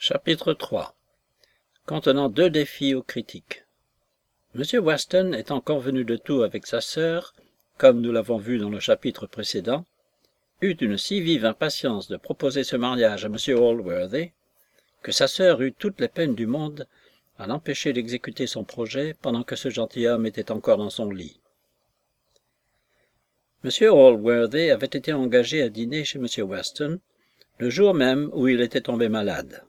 Chapitre 3 contenant 2 défis aux critiques. M. Weston étant convenu de tout avec sa sœur, comme nous l'avons vu dans le chapitre précédent, eut une si vive impatience de proposer ce mariage à M. Allworthy, que sa sœur eut toutes les peines du monde à l'empêcher d'exécuter son projet pendant que ce gentilhomme était encore dans son lit. M. Allworthy avait été engagé à dîner chez M. Weston le jour même où il était tombé malade.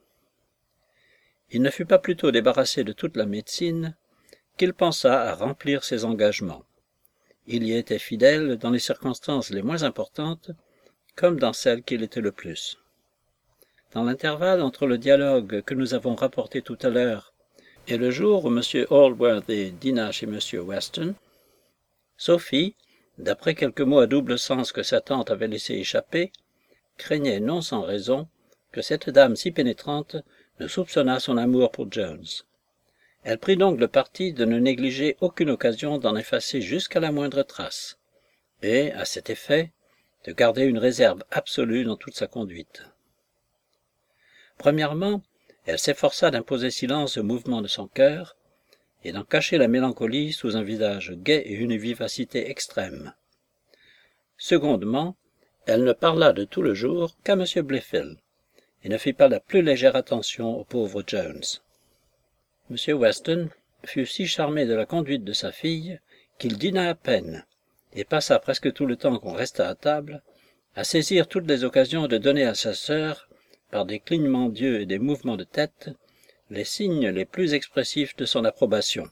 Il ne fut pas plus tôt débarrassé de toute la médecine qu'il pensa à remplir ses engagements. Il y était fidèle dans les circonstances les moins importantes, comme dans celles qui l'étaient le plus. Dans l'intervalle entre le dialogue que nous avons rapporté tout à l'heure et le jour où M. Allworthy dîna chez M. Weston, Sophie, d'après quelques mots à double sens que sa tante avait laissé échapper, craignait non sans raison que cette dame si pénétrante ne soupçonnât son amour pour Jones. Elle prit donc le parti de ne négliger aucune occasion d'en effacer jusqu'à la moindre trace, et, à cet effet, de garder une réserve absolue dans toute sa conduite. Premièrement, elle s'efforça d'imposer silence au mouvement de son cœur, et d'en cacher la mélancolie sous un visage gai et une vivacité extrême. Secondement, elle ne parla de tout le jour qu'à M. Blifil, et ne fit pas la plus légère attention au pauvre Jones. M. Weston fut si charmé de la conduite de sa fille qu'il dîna à peine, et passa presque tout le temps qu'on resta à table, à saisir toutes les occasions de donner à sa sœur, par des clignements d'yeux et des mouvements de tête, les signes les plus expressifs de son approbation.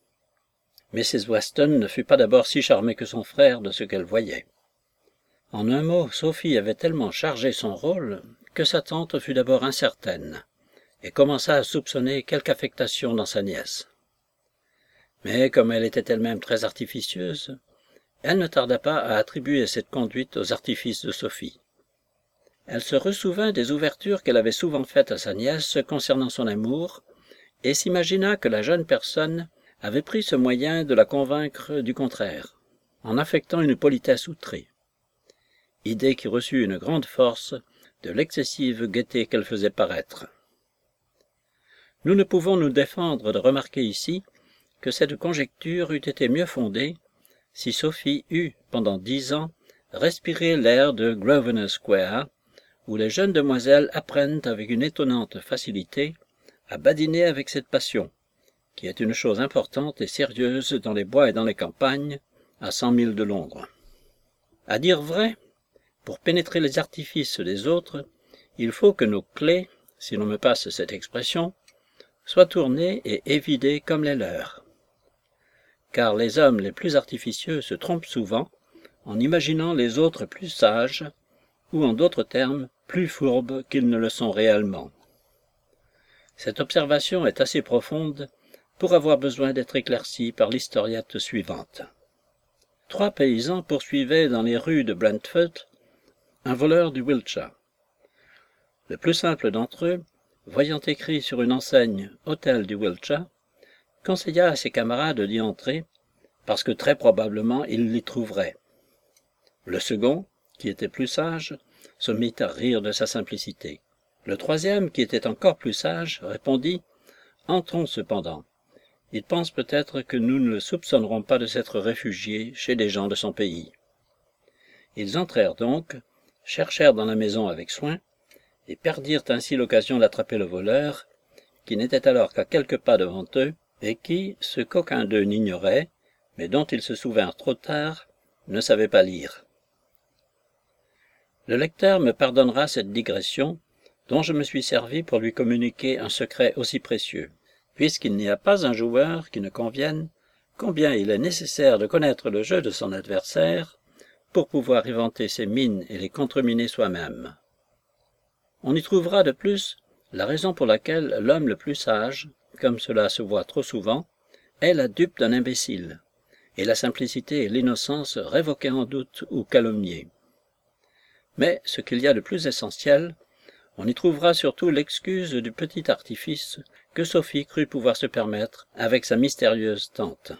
Mrs. Weston ne fut pas d'abord si charmée que son frère de ce qu'elle voyait. En un mot, Sophie avait tellement chargé son rôle que sa tante fut d'abord incertaine, et commença à soupçonner quelque affectation dans sa nièce. Mais comme elle était elle-même très artificieuse, elle ne tarda pas à attribuer cette conduite aux artifices de Sophie. Elle se ressouvint des ouvertures qu'elle avait souvent faites à sa nièce concernant son amour, et s'imagina que la jeune personne avait pris ce moyen de la convaincre du contraire, en affectant une politesse outrée. Idée qui reçut une grande force de l'excessive gaieté qu'elle faisait paraître. Nous ne pouvons nous défendre de remarquer ici que cette conjecture eût été mieux fondée si Sophie eût, pendant 10 ans, respiré l'air de Grosvenor Square, où les jeunes demoiselles apprennent avec une étonnante facilité à badiner avec cette passion, qui est une chose importante et sérieuse dans les bois et dans les campagnes, à 100 milles de Londres. À dire vrai, pour pénétrer les artifices des autres, il faut que nos clés, si l'on me passe cette expression, soient tournées et évidées comme les leurs. Car les hommes les plus artificieux se trompent souvent en imaginant les autres plus sages, ou en d'autres termes, plus fourbes qu'ils ne le sont réellement. Cette observation est assez profonde pour avoir besoin d'être éclaircie par l'historiette suivante. 3 paysans poursuivaient dans les rues de Brentford un voleur du Wiltshire. Le plus simple d'entre eux, voyant écrit sur une enseigne « Hôtel du Wiltshire », conseilla à ses camarades d'y entrer, parce que très probablement ils l'y trouveraient. Le second, qui était plus sage, se mit à rire de sa simplicité. Le troisième, qui était encore plus sage, répondit « Entrons cependant. Il pense peut-être que nous ne le soupçonnerons pas de s'être réfugié chez des gens de son pays. » Ils entrèrent donc, cherchèrent dans la maison avec soin, et perdirent ainsi l'occasion d'attraper le voleur, qui n'était alors qu'à quelques pas devant eux, et qui, ce qu'aucun d'eux n'ignorait, mais dont ils se souvinrent trop tard, ne savait pas lire. Le lecteur me pardonnera cette digression, dont je me suis servi pour lui communiquer un secret aussi précieux, puisqu'il n'y a pas un joueur qui ne convienne combien il est nécessaire de connaître le jeu de son adversaire pour pouvoir inventer ses mines et les contreminer soi-même. On y trouvera de plus la raison pour laquelle l'homme le plus sage, comme cela se voit trop souvent, est la dupe d'un imbécile, et la simplicité et l'innocence révoquées en doute ou calomniées. Mais ce qu'il y a de plus essentiel, on y trouvera surtout l'excuse du petit artifice que Sophie crut pouvoir se permettre avec sa mystérieuse tante.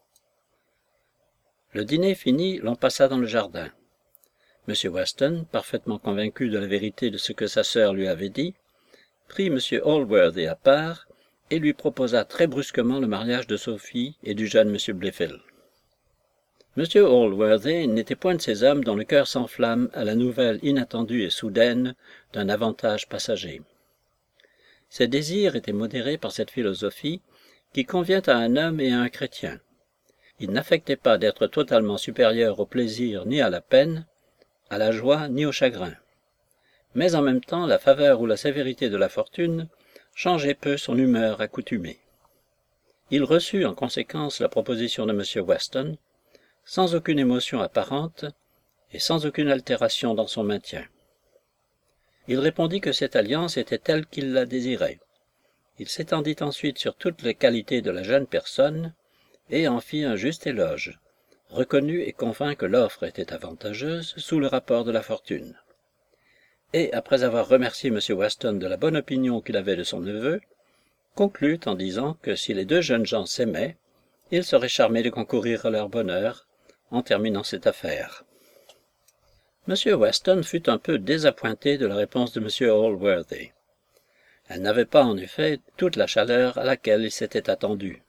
Le dîner fini, l'on passa dans le jardin. M. Weston, parfaitement convaincu de la vérité de ce que sa sœur lui avait dit, prit M. Allworthy à part et lui proposa très brusquement le mariage de Sophie et du jeune M. Blifil. M. Allworthy n'était point de ces hommes dont le cœur s'enflamme à la nouvelle inattendue et soudaine d'un avantage passager. Ses désirs étaient modérés par cette philosophie qui convient à un homme et à un chrétien. Il n'affectait pas d'être totalement supérieur au plaisir ni à la peine, à la joie ni au chagrin. Mais en même temps, la faveur ou la sévérité de la fortune changeait peu son humeur accoutumée. Il reçut en conséquence la proposition de M. Weston, sans aucune émotion apparente et sans aucune altération dans son maintien. Il répondit que cette alliance était telle qu'il la désirait. Il s'étendit ensuite sur toutes les qualités de la jeune personne et en fit un juste éloge, reconnut et convint que l'offre était avantageuse sous le rapport de la fortune. Et, après avoir remercié M. Weston de la bonne opinion qu'il avait de son neveu, conclut en disant que si les deux jeunes gens s'aimaient, il serait charmé de concourir à leur bonheur en terminant cette affaire. M. Weston fut un peu désappointé de la réponse de M. Allworthy. Elle n'avait pas, en effet, toute la chaleur à laquelle il s'était attendu.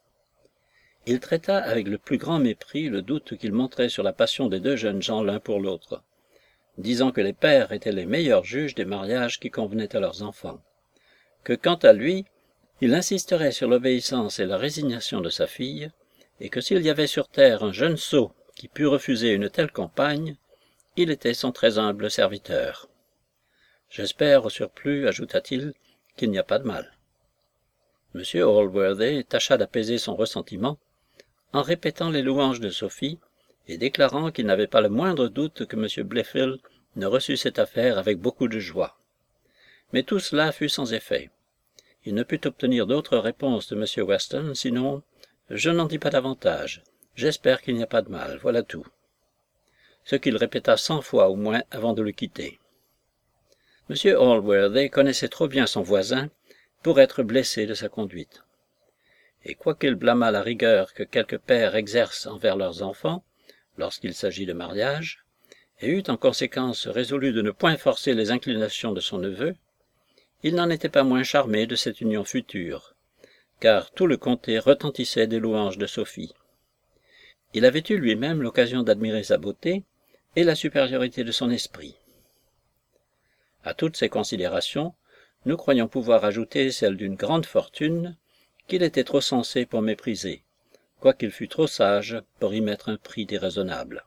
Il traita avec le plus grand mépris le doute qu'il montrait sur la passion des deux jeunes gens l'un pour l'autre, disant que les pères étaient les meilleurs juges des mariages qui convenaient à leurs enfants, que quant à lui, il insisterait sur l'obéissance et la résignation de sa fille, et que s'il y avait sur terre un jeune sot qui pût refuser une telle compagne, il était son très humble serviteur. J'espère, au surplus, ajouta-t-il, qu'il n'y a pas de mal. M. Allworthy tâcha d'apaiser son ressentiment, en répétant les louanges de Sophie, et déclarant qu'il n'avait pas le moindre doute que M. Blifil ne reçût cette affaire avec beaucoup de joie. Mais tout cela fut sans effet. Il ne put obtenir d'autre réponse de M. Weston, sinon « Je n'en dis pas davantage. J'espère qu'il n'y a pas de mal. Voilà tout. » Ce qu'il répéta 100 fois au moins avant de le quitter. M. Allworthy connaissait trop bien son voisin pour être blessé de sa conduite. Et quoiqu'il blâmât la rigueur que quelques pères exercent envers leurs enfants, lorsqu'il s'agit de mariage, et eut en conséquence résolu de ne point forcer les inclinations de son neveu, il n'en était pas moins charmé de cette union future, car tout le comté retentissait des louanges de Sophie. Il avait eu lui-même l'occasion d'admirer sa beauté et la supériorité de son esprit. À toutes ces considérations, nous croyons pouvoir ajouter celle d'une grande fortune qu'il était trop sensé pour mépriser, quoiqu'il fût trop sage pour y mettre un prix déraisonnable.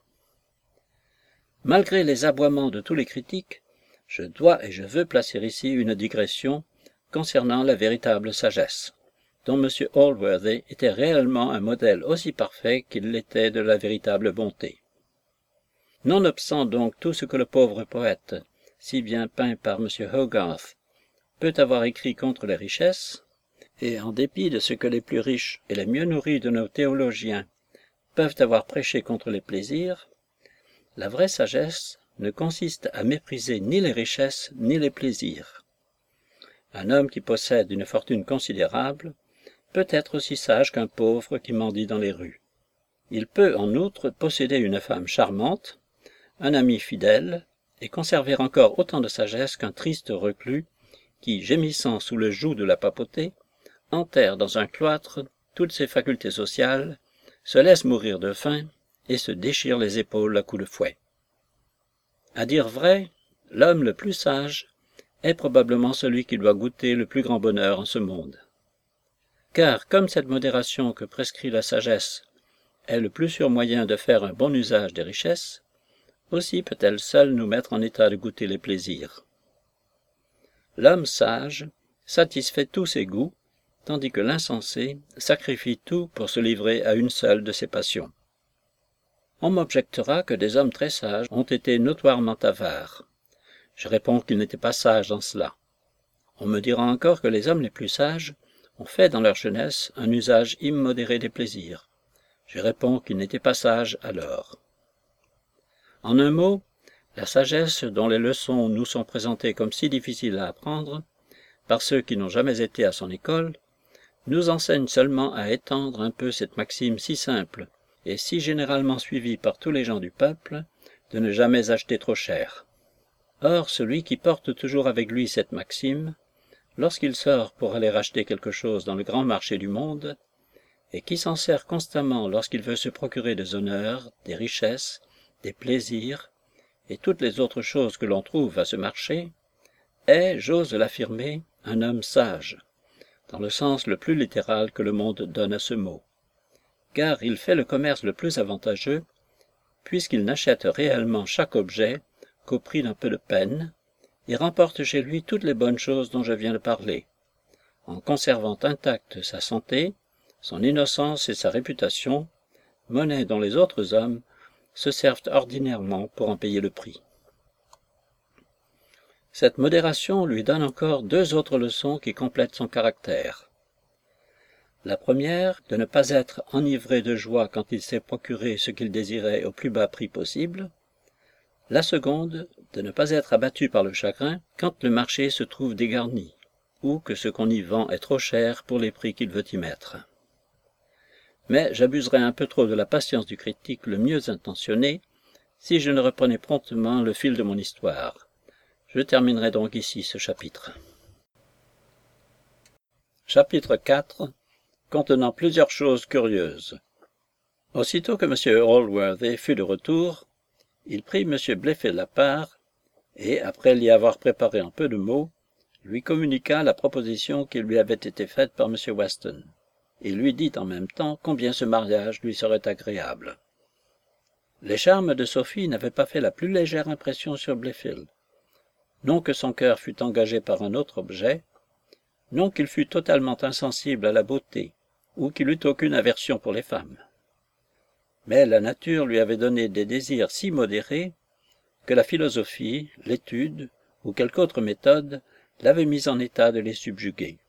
Malgré les aboiements de tous les critiques, je dois et je veux placer ici une digression concernant la véritable sagesse, dont M. Allworthy était réellement un modèle aussi parfait qu'il l'était de la véritable bonté. Nonobstant donc tout ce que le pauvre poète, si bien peint par M. Hogarth, peut avoir écrit contre les richesses, et en dépit de ce que les plus riches et les mieux nourris de nos théologiens peuvent avoir prêché contre les plaisirs, la vraie sagesse ne consiste à mépriser ni les richesses ni les plaisirs. Un homme qui possède une fortune considérable peut être aussi sage qu'un pauvre qui mendie dans les rues. Il peut, en outre, posséder une femme charmante, un ami fidèle, et conserver encore autant de sagesse qu'un triste reclus qui, gémissant sous le joug de la papauté, enterre dans un cloître toutes ses facultés sociales, se laisse mourir de faim et se déchire les épaules à coups de fouet. À dire vrai, l'homme le plus sage est probablement celui qui doit goûter le plus grand bonheur en ce monde. Car comme cette modération que prescrit la sagesse est le plus sûr moyen de faire un bon usage des richesses, aussi peut-elle seule nous mettre en état de goûter les plaisirs. L'homme sage satisfait tous ses goûts, tandis que l'insensé sacrifie tout pour se livrer à une seule de ses passions. On m'objectera que des hommes très sages ont été notoirement avares. Je réponds qu'ils n'étaient pas sages dans cela. On me dira encore que les hommes les plus sages ont fait dans leur jeunesse un usage immodéré des plaisirs. Je réponds qu'ils n'étaient pas sages alors. En un mot, la sagesse dont les leçons nous sont présentées comme si difficiles à apprendre, par ceux qui n'ont jamais été à son école, nous enseigne seulement à étendre un peu cette maxime si simple et si généralement suivie par tous les gens du peuple, de ne jamais acheter trop cher. Or, celui qui porte toujours avec lui cette maxime lorsqu'il sort pour aller acheter quelque chose dans le grand marché du monde, et qui s'en sert constamment lorsqu'il veut se procurer des honneurs, des richesses, des plaisirs, et toutes les autres choses que l'on trouve à ce marché, est, j'ose l'affirmer, un homme sage, dans le sens le plus littéral que le monde donne à ce mot, car il fait le commerce le plus avantageux, puisqu'il n'achète réellement chaque objet qu'au prix d'un peu de peine, et remporte chez lui toutes les bonnes choses dont je viens de parler, en conservant intacte sa santé, son innocence et sa réputation, monnaie dont les autres hommes se servent ordinairement pour en payer le prix. Cette modération lui donne encore deux autres leçons qui complètent son caractère. La première, de ne pas être enivré de joie quand il s'est procuré ce qu'il désirait au plus bas prix possible. La seconde, de ne pas être abattu par le chagrin quand le marché se trouve dégarni, ou que ce qu'on y vend est trop cher pour les prix qu'il veut y mettre. Mais j'abuserais un peu trop de la patience du critique le mieux intentionné si je ne reprenais promptement le fil de mon histoire. Je terminerai donc ici ce chapitre. Chapitre 4, contenant plusieurs choses curieuses. Aussitôt que M. Allworthy fut de retour, il prit M. Blayfield à part, et, après l'y avoir préparé en peu de mots, lui communiqua la proposition qui lui avait été faite par M. Weston, et lui dit en même temps combien ce mariage lui serait agréable. Les charmes de Sophie n'avaient pas fait la plus légère impression sur Blayfield. Non que son cœur fût engagé par un autre objet, non qu'il fût totalement insensible à la beauté, ou qu'il eût aucune aversion pour les femmes. Mais la nature lui avait donné des désirs si modérés que la philosophie, l'étude ou quelque autre méthode l'avait mis en état de les subjuguer.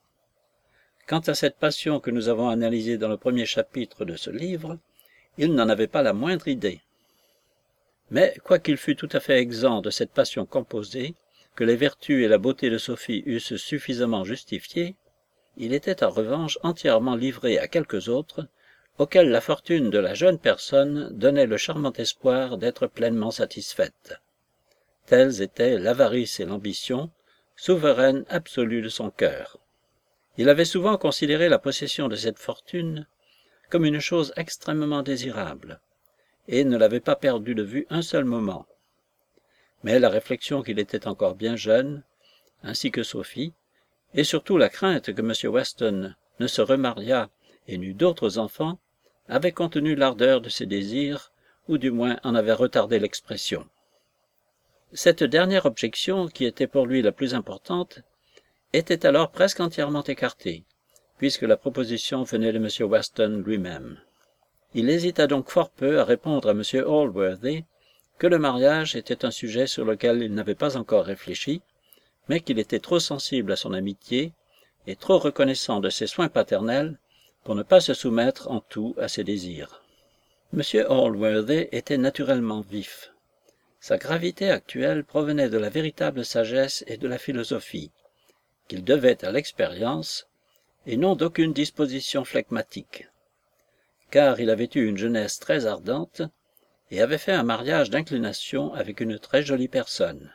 Quant à cette passion que nous avons analysée dans le premier chapitre de ce livre, il n'en avait pas la moindre idée. Mais, quoiqu'il fût tout à fait exempt de cette passion composée, que les vertus et la beauté de Sophie eussent suffisamment justifiée, il était en revanche entièrement livré à quelques autres, auxquels la fortune de la jeune personne donnait le charmant espoir d'être pleinement satisfaite. Telles étaient l'avarice et l'ambition, souveraines absolues de son cœur. Il avait souvent considéré la possession de cette fortune comme une chose extrêmement désirable, et ne l'avait pas perdue de vue un seul moment. Mais la réflexion qu'il était encore bien jeune, ainsi que Sophie, et surtout la crainte que M. Weston ne se remariât et n'eût d'autres enfants, avait contenu l'ardeur de ses désirs, ou du moins en avait retardé l'expression. Cette dernière objection, qui était pour lui la plus importante, était alors presque entièrement écartée, puisque la proposition venait de M. Weston lui-même. Il hésita donc fort peu à répondre à M. Allworthy que le mariage était un sujet sur lequel il n'avait pas encore réfléchi, mais qu'il était trop sensible à son amitié et trop reconnaissant de ses soins paternels pour ne pas se soumettre en tout à ses désirs. M. Allworthy était naturellement vif. Sa gravité actuelle provenait de la véritable sagesse et de la philosophie, qu'il devait à l'expérience, et non d'aucune disposition phlegmatique, car il avait eu une jeunesse très ardente et avait fait un mariage d'inclination avec une très jolie personne.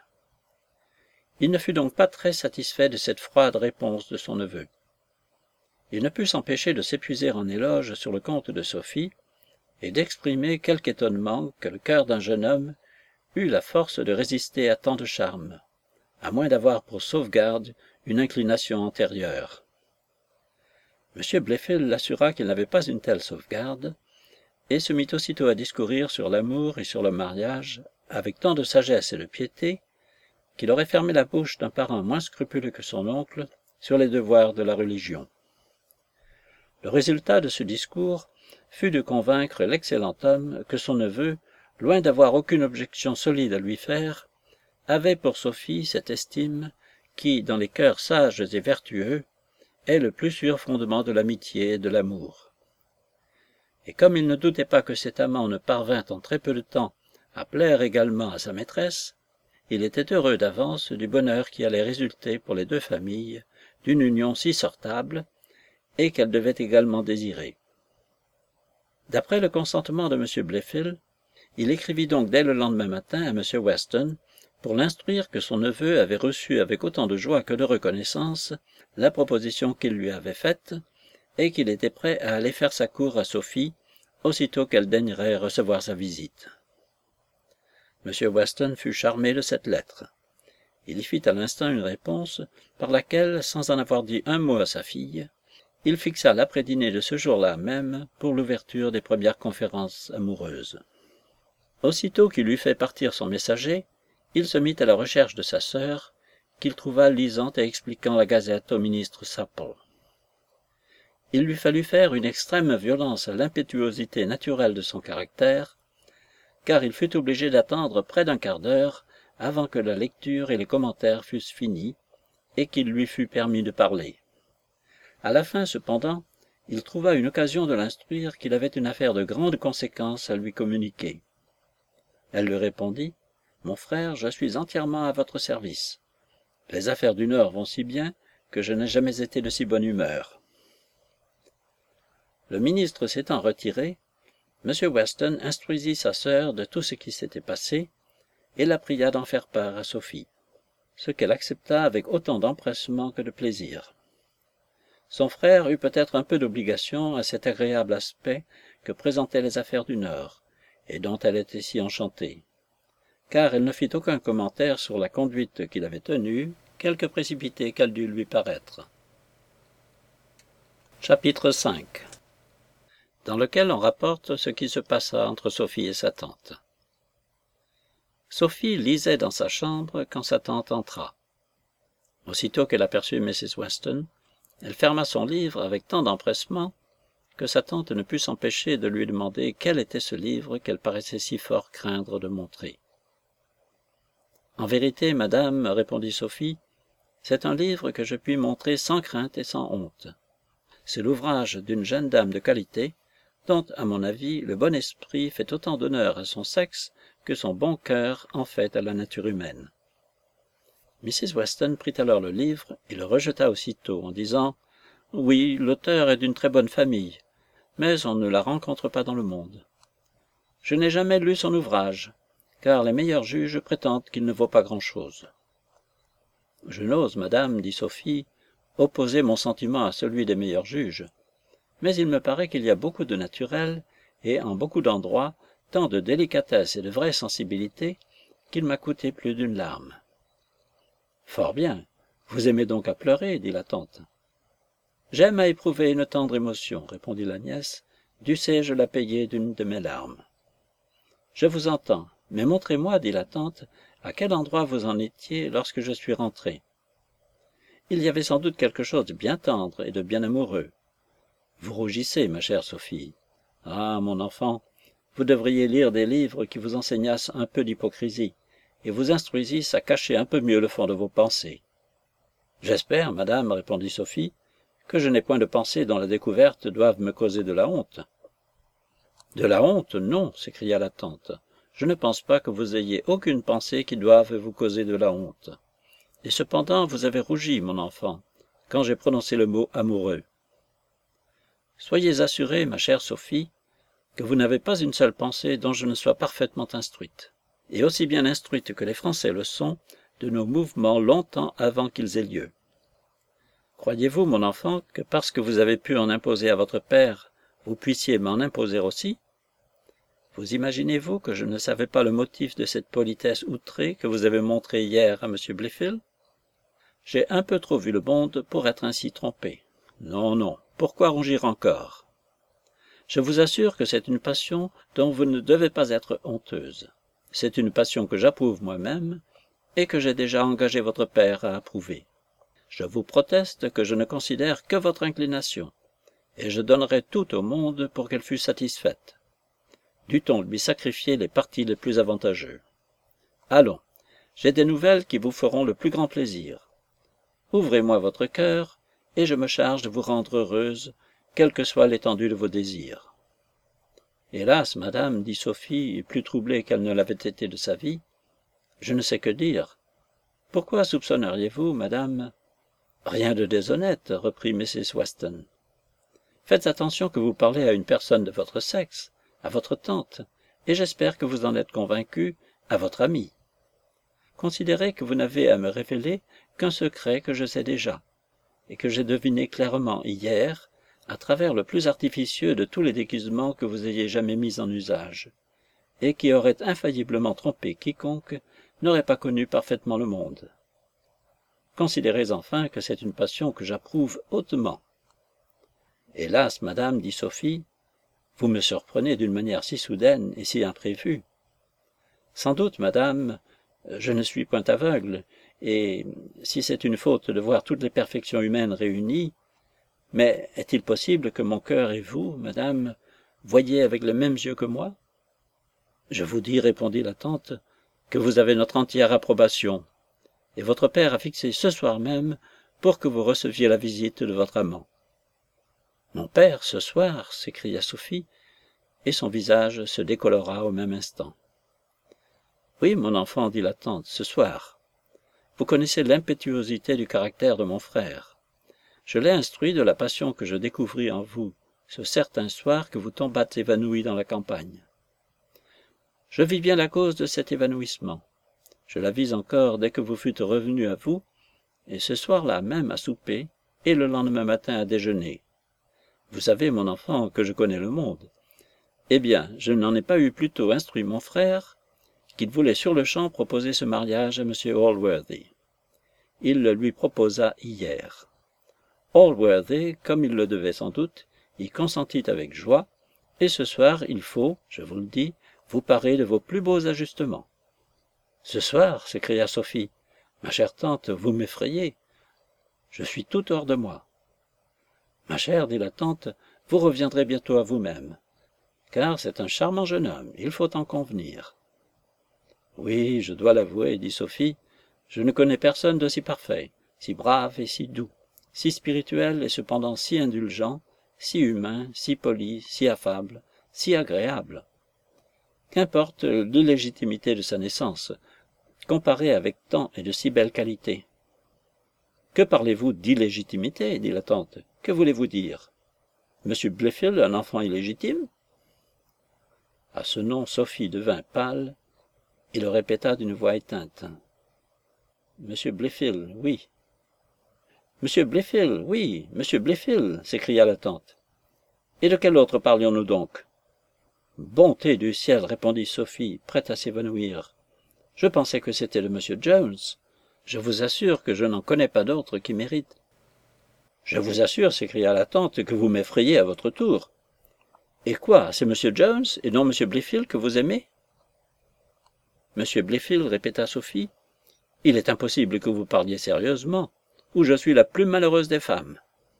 Il ne fut donc pas très satisfait de cette froide réponse de son neveu. Il ne put s'empêcher de s'épuiser en éloges sur le compte de Sophie, et d'exprimer quelque étonnement que le cœur d'un jeune homme eût la force de résister à tant de charmes, à moins d'avoir pour sauvegarde une inclination antérieure. M. Blayfield l'assura qu'il n'avait pas une telle sauvegarde, et se mit aussitôt à discourir sur l'amour et sur le mariage, avec tant de sagesse et de piété, qu'il aurait fermé la bouche d'un parent moins scrupuleux que son oncle sur les devoirs de la religion. Le résultat de ce discours fut de convaincre l'excellent homme que son neveu, loin d'avoir aucune objection solide à lui faire, avait pour Sophie cette estime qui, dans les cœurs sages et vertueux, est le plus sûr fondement de l'amitié et de l'amour. Et comme il ne doutait pas que cet amant ne parvint en très peu de temps à plaire également à sa maîtresse, il était heureux d'avance du bonheur qui allait résulter pour les deux familles d'une union si sortable, et qu'elle devait également désirer. D'après le consentement de M. Blayfield, il écrivit donc dès le lendemain matin à M. Weston pour l'instruire que son neveu avait reçu avec autant de joie que de reconnaissance la proposition qu'il lui avait faite, et qu'il était prêt à aller faire sa cour à Sophie, aussitôt qu'elle daignerait recevoir sa visite. M. Weston fut charmé de cette lettre. Il y fit à l'instant une réponse par laquelle, sans en avoir dit un mot à sa fille, il fixa l'après-dîner de ce jour-là même pour l'ouverture des premières conférences amoureuses. Aussitôt qu'il eut fait partir son messager, il se mit à la recherche de sa sœur, qu'il trouva lisant et expliquant la Gazette au ministre Supple. Il lui fallut faire une extrême violence à l'impétuosité naturelle de son caractère, car il fut obligé d'attendre près d'un quart d'heure avant que la lecture et les commentaires fussent finis, et qu'il lui fût permis de parler. À la fin, cependant, il trouva une occasion de l'instruire qu'il avait une affaire de grande conséquence à lui communiquer. Elle lui répondit, « Mon frère, je suis entièrement à votre service. Les affaires du Nord vont si bien que je n'ai jamais été de si bonne humeur. » Le ministre s'étant retiré, M. Weston instruisit sa sœur de tout ce qui s'était passé, et la pria d'en faire part à Sophie, ce qu'elle accepta avec autant d'empressement que de plaisir. Son frère eut peut-être un peu d'obligation à cet agréable aspect que présentaient les affaires du Nord, et dont elle était si enchantée, car elle ne fit aucun commentaire sur la conduite qu'il avait tenue, quelque précipitée qu'elle dût lui paraître. Chapitre 5 dans lequel on rapporte ce qui se passa entre Sophie et sa tante. Sophie lisait dans sa chambre quand sa tante entra. Aussitôt qu'elle aperçut Mrs. Weston, elle ferma son livre avec tant d'empressement que sa tante ne put s'empêcher de lui demander quel était ce livre qu'elle paraissait si fort craindre de montrer. « En vérité, madame, répondit Sophie, c'est un livre que je puis montrer sans crainte et sans honte. C'est l'ouvrage d'une jeune dame de qualité, dont, à mon avis, le bon esprit fait autant d'honneur à son sexe que son bon cœur en fait à la nature humaine. » Mrs. Weston prit alors le livre et le rejeta aussitôt en disant « Oui, l'auteur est d'une très bonne famille, mais on ne la rencontre pas dans le monde. Je n'ai jamais lu son ouvrage, car les meilleurs juges prétendent qu'il ne vaut pas grand-chose. »« Je n'ose, madame, dit Sophie, opposer mon sentiment à celui des meilleurs juges. Mais il me paraît qu'il y a beaucoup de naturel, et en beaucoup d'endroits, tant de délicatesse et de vraie sensibilité, qu'il m'a coûté plus d'une larme. »« Fort bien. Vous aimez donc à pleurer, dit la tante. »« J'aime à éprouver une tendre émotion, répondit la nièce, dussé-je la payer d'une de mes larmes. »« Je vous entends, mais montrez-moi, dit la tante, à quel endroit vous en étiez lorsque je suis rentré. Il y avait sans doute quelque chose de bien tendre et de bien amoureux. Vous rougissez, ma chère Sophie. Ah, mon enfant, vous devriez lire des livres qui vous enseignassent un peu d'hypocrisie, et vous instruisissent à cacher un peu mieux le fond de vos pensées. J'espère, madame, répondit Sophie, que je n'ai point de pensées dont la découverte doive me causer de la honte. De la honte, non, s'écria la tante. Je ne pense pas que vous ayez aucune pensée qui doive vous causer de la honte. Et cependant, vous avez rougi, mon enfant, quand j'ai prononcé le mot amoureux. Soyez assurée, ma chère Sophie, que vous n'avez pas une seule pensée dont je ne sois parfaitement instruite, et aussi bien instruite que les Français le sont de nos mouvements longtemps avant qu'ils aient lieu. Croyez-vous, mon enfant, que parce que vous avez pu en imposer à votre père, vous puissiez m'en imposer aussi? Vous imaginez-vous que je ne savais pas le motif de cette politesse outrée que vous avez montrée hier à M. Blifil? J'ai un peu trop vu le monde pour être ainsi trompé. Non, non, pourquoi rougir encore? Je vous assure que c'est une passion dont vous ne devez pas être honteuse. C'est une passion que j'approuve moi-même et que j'ai déjà engagé votre père à approuver. Je vous proteste que je ne considère que votre inclination, et je donnerais tout au monde pour qu'elle fût satisfaite. Dût-on lui sacrifier les partis les plus avantageux? Allons, j'ai des nouvelles qui vous feront le plus grand plaisir. Ouvrez-moi votre cœur, et je me charge de vous rendre heureuse, quelle que soit l'étendue de vos désirs. Hélas, madame, dit Sophie, plus troublée qu'elle ne l'avait été de sa vie, je ne sais que dire. Pourquoi soupçonneriez-vous, madame? Rien de déshonnête, reprit Mrs. Weston. Faites attention que vous parlez à une personne de votre sexe, à votre tante, et j'espère que vous en êtes convaincue, à votre amie. considérez que vous n'avez à me révéler qu'un secret que je sais déjà, et que j'ai deviné clairement hier, à travers le plus artificieux de tous les déguisements que vous ayez jamais mis en usage, et qui aurait infailliblement trompé quiconque n'aurait pas connu parfaitement le monde. Considérez enfin que c'est une passion que j'approuve hautement. Hélas, madame, dit Sophie, vous me surprenez d'une manière si soudaine et si imprévue. Sans doute, madame, je ne suis point aveugle, et si c'est une faute de voir toutes les perfections humaines réunies, mais est-il possible que mon cœur et vous, madame, voyiez avec les mêmes yeux que moi? Je vous dis, répondit la tante, que vous avez notre entière approbation, et votre père a fixé ce soir même pour que vous receviez la visite de votre amant. Mon père, ce soir, s'écria Sophie, et son visage se décolora au même instant. Oui, mon enfant, dit la tante, ce soir. Vous connaissez l'impétuosité du caractère de mon frère. Je l'ai instruit de la passion que je découvris en vous, ce certain soir que vous tombâtes évanoui dans la campagne. Je vis bien la cause de cet évanouissement. Je la vis encore dès que vous fûtes revenu à vous, et ce soir-là même à souper, et le lendemain matin à déjeuner. Vous savez, mon enfant, que je connais le monde. Eh bien, je n'en ai pas eu plus tôt instruit mon frère qu'il voulait sur-le-champ proposer ce mariage à M. Allworthy. Il le lui proposa hier. Allworthy, comme il le devait sans doute, y consentit avec joie, et ce soir il faut, je vous le dis, vous parer de vos plus beaux ajustements. Ce soir, s'écria Sophie, ma chère tante, vous m'effrayez. Je suis tout hors de moi. Ma chère, dit la tante, vous reviendrez bientôt à vous-même, car c'est un charmant jeune homme, il faut en convenir. Oui, je dois l'avouer, dit Sophie, je ne connais personne d'aussi parfait, si brave et si doux, si spirituel et cependant si indulgent, si humain, si poli, si affable, si agréable. Qu'importe l'illégitimité de sa naissance, comparée avec tant et de si belles qualités. Que parlez-vous d'illégitimité, dit la tante, que voulez-vous dire? Monsieur Blifil, un enfant illégitime? À ce nom, Sophie devint pâle, et le répéta d'une voix éteinte. Monsieur Blifil, oui. Monsieur Blifil, oui, monsieur Blifil, s'écria la tante. Et de quel autre parlions-nous donc? Bonté du ciel, répondit Sophie, prête à s'évanouir. Je pensais que c'était de monsieur Jones. Je vous assure que je n'en connais pas d'autre qui mérite. Je vous assure, s'écria la tante, que vous m'effrayez à votre tour. Et quoi, c'est monsieur Jones et non monsieur Blifil que vous aimez? Monsieur Blifil, répéta Sophie, il est impossible que vous parliez sérieusement, ou je suis la plus malheureuse des femmes.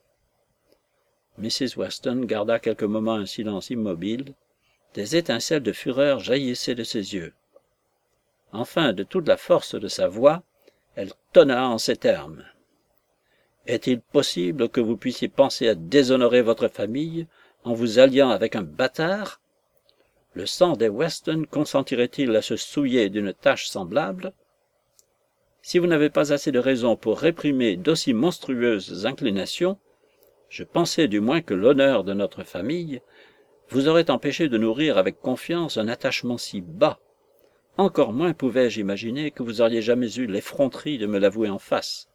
Mrs. Weston garda quelques moments un silence immobile, des étincelles de fureur jaillissaient de ses yeux. Enfin, de toute la force de sa voix, elle tonna en ces termes. Est-il possible que vous puissiez penser à déshonorer votre famille en vous alliant avec un bâtard? Le sang des Weston consentirait-il à se souiller d'une tâche semblable? Si vous n'avez pas assez de raison pour réprimer d'aussi monstrueuses inclinations, je pensais du moins que l'honneur de notre famille vous aurait empêché de nourrir avec confiance un attachement si bas. Encore moins pouvais-je imaginer que vous auriez jamais eu l'effronterie de me l'avouer en face.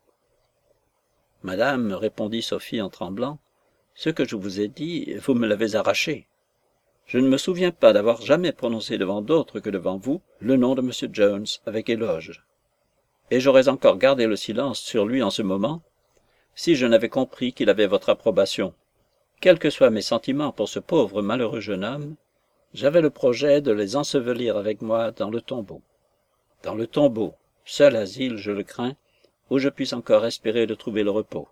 Madame, répondit Sophie en tremblant, ce que je vous ai dit, vous me l'avez arraché. Je ne me souviens pas d'avoir jamais prononcé devant d'autres que devant vous le nom de M. Jones avec éloge. Et j'aurais encore gardé le silence sur lui en ce moment, si je n'avais compris qu'il avait votre approbation. Quels que soient mes sentiments pour ce pauvre malheureux jeune homme, j'avais le projet de les ensevelir avec moi dans le tombeau. Dans le tombeau, seul asile, je le crains, où je puisse encore espérer de trouver le repos.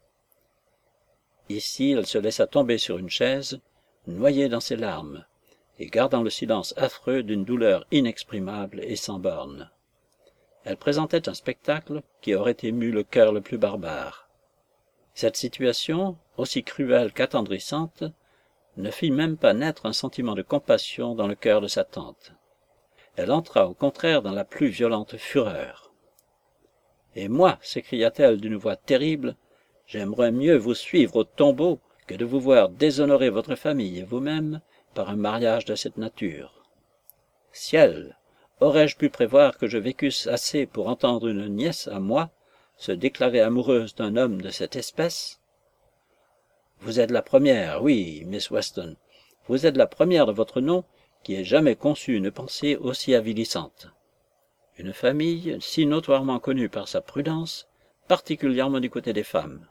Ici, elle se laissa tomber sur une chaise, noyée dans ses larmes, et gardant le silence affreux d'une douleur inexprimable et sans bornes. Elle présentait un spectacle qui aurait ému le cœur le plus barbare. Cette situation, aussi cruelle qu'attendrissante, ne fit même pas naître un sentiment de compassion dans le cœur de sa tante. Elle entra au contraire dans la plus violente fureur. « Et moi, s'écria-t-elle d'une voix terrible, j'aimerais mieux vous suivre au tombeau que de vous voir déshonorer votre famille et vous-même par un mariage de cette nature. Ciel, Aurais-je pu prévoir que je vécusse assez pour entendre une nièce à moi se déclarer amoureuse d'un homme de cette espèce? Vous êtes la première, oui, Miss Weston, vous êtes la première de votre nom qui ait jamais conçu une pensée aussi avilissante. Une famille si notoirement connue par sa prudence, particulièrement du côté des femmes.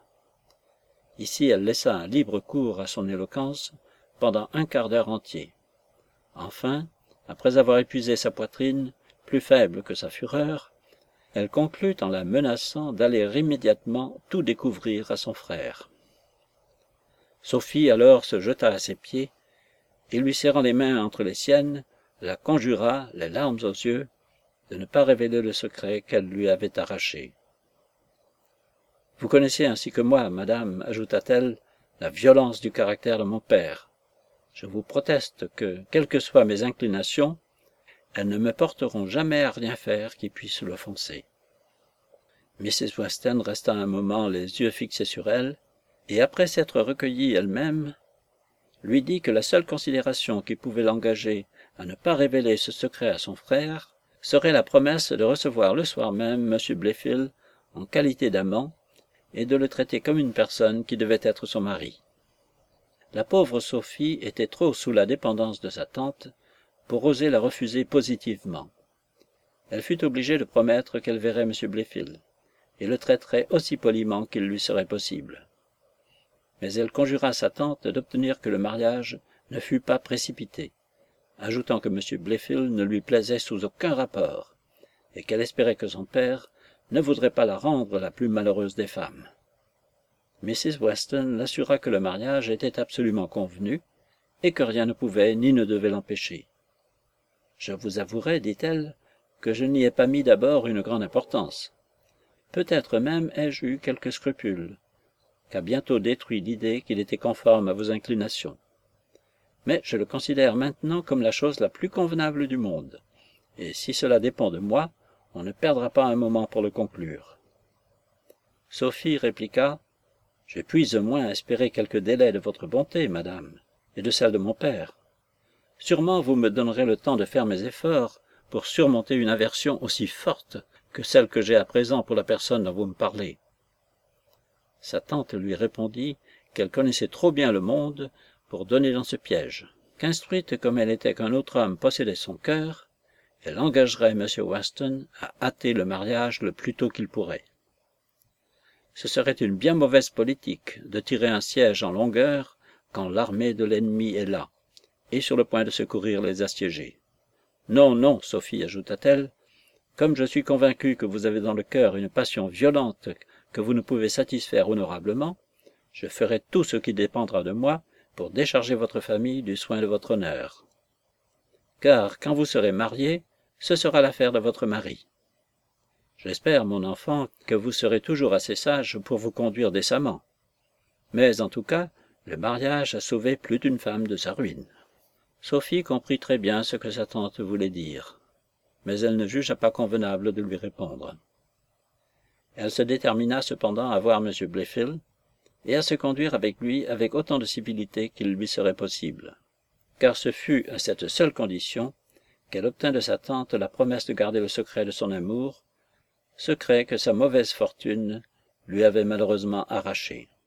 Ici elle laissa un libre cours à son éloquence pendant un quart d'heure entier. Enfin, après avoir épuisé sa poitrine, plus faible que sa fureur, elle conclut en la menaçant d'aller immédiatement tout découvrir à son frère. Sophie alors se jeta à ses pieds, et lui serrant les mains entre les siennes, la conjura, les larmes aux yeux, de ne pas révéler le secret qu'elle lui avait arraché. « Vous connaissez ainsi que moi, madame, ajouta-t-elle, la violence du caractère de mon père. Je vous proteste que, quelles que soient mes inclinations, elles ne me porteront jamais à rien faire qui puisse l'offenser. » Mrs. Weston resta un moment les yeux fixés sur elle, et après s'être recueillie elle-même, lui dit que la seule considération qui pouvait l'engager à ne pas révéler ce secret à son frère serait la promesse de recevoir le soir même M. Blayfield en qualité d'amant et de le traiter comme une personne qui devait être son mari. La pauvre Sophie était trop sous la dépendance de sa tante pour oser la refuser positivement. Elle fut obligée de promettre qu'elle verrait M. Blayfield et le traiterait aussi poliment qu'il lui serait possible. Mais elle conjura sa tante d'obtenir que le mariage ne fût pas précipité, ajoutant que M. Blayfield ne lui plaisait sous aucun rapport, et qu'elle espérait que son père ne voudrait pas la rendre la plus malheureuse des femmes. Mrs. Weston l'assura que le mariage était absolument convenu, et que rien ne pouvait ni ne devait l'empêcher. « Je vous avouerai, dit-elle, que je n'y ai pas mis d'abord une grande importance. Peut-être même ai-je eu quelques scrupules, qu'a bientôt détruit l'idée qu'il était conforme à vos inclinations. Mais je le considère maintenant comme la chose la plus convenable du monde, et si cela dépend de moi, on ne perdra pas un moment pour le conclure. » Sophie répliqua, « Je puis au moins espérer quelque délai de votre bonté, madame, et de celle de mon père. Sûrement vous me donnerez le temps de faire mes efforts pour surmonter une aversion aussi forte que celle que j'ai à présent pour la personne dont vous me parlez. » Sa tante lui répondit qu'elle connaissait trop bien le monde pour donner dans ce piège, qu'instruite comme elle était qu'un autre homme possédait son cœur, elle engagerait M. Weston à hâter le mariage le plus tôt qu'il pourrait. Ce serait une bien mauvaise politique de tirer un siège en longueur quand l'armée de l'ennemi est là, et sur le point de secourir les assiégés. Non, non, Sophie, ajouta-t-elle, comme je suis convaincue que vous avez dans le cœur une passion violente que vous ne pouvez satisfaire honorablement, je ferai tout ce qui dépendra de moi pour décharger votre famille du soin de votre honneur. Car quand vous serez marié, ce sera l'affaire de votre mari. J'espère, mon enfant, que vous serez toujours assez sage pour vous conduire décemment. Mais en tout cas, le mariage a sauvé plus d'une femme de sa ruine. » Sophie comprit très bien ce que sa tante voulait dire, mais elle ne jugea pas convenable de lui répondre. Elle se détermina cependant à voir M. Blayfield et à se conduire avec lui avec autant de civilité qu'il lui serait possible, car ce fut à cette seule condition qu'elle obtint de sa tante la promesse de garder le secret de son amour, secret que sa mauvaise fortune lui avait malheureusement arraché.